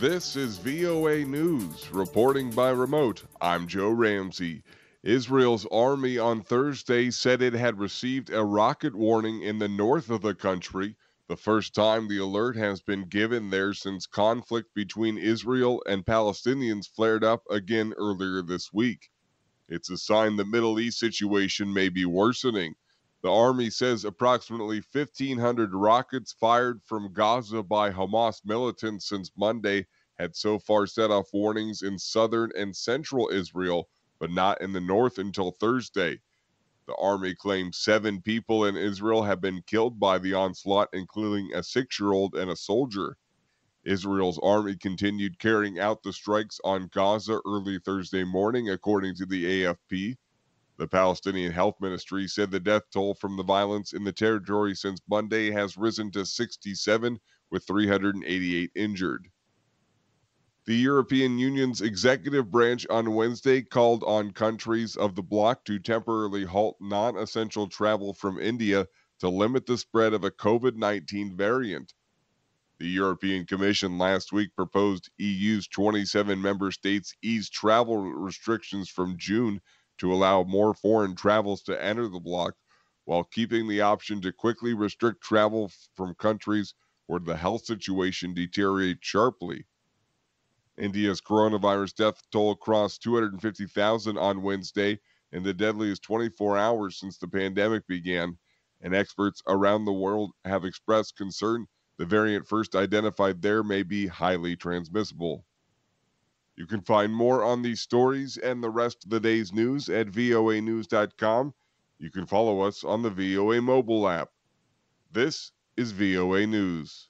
This is VOA News, reporting by remote. I'm Joe Ramsey. Israel's army on Thursday said it had received a rocket warning in the north of the country, the first time the alert has been given there since conflict between Israel and Palestinians flared up again earlier this week. It's a sign the Middle East situation may be worsening. The Army says approximately 1,500 rockets fired from Gaza by Hamas militants since Monday had so far set off warnings in southern and central Israel, but not in the north until Thursday. The Army claims 7 people in Israel have been killed by the onslaught, including a 6-year-old and a soldier. Israel's army continued carrying out the strikes on Gaza early Thursday morning, according to the AFP. The Palestinian Health Ministry said the death toll from the violence in the territory since Monday has risen to 67, with 388 injured. The European Union's executive branch on Wednesday called on countries of the bloc to temporarily halt non essential travel from India to limit the spread of a COVID 19 variant. The European Commission last week proposed EU's 27 member states ease travel restrictions from June to allow more foreign travels to enter the bloc, while keeping the option to quickly restrict travel from countries where the health situation deteriorates sharply. India's coronavirus death toll crossed 250,000 on Wednesday, in the deadliest 24 hours since the pandemic began, and experts around the world have expressed concern the variant first identified there may be highly transmissible. You can find more on these stories and the rest of the day's news at voanews.com. You can follow us on the VOA mobile app. This is VOA News.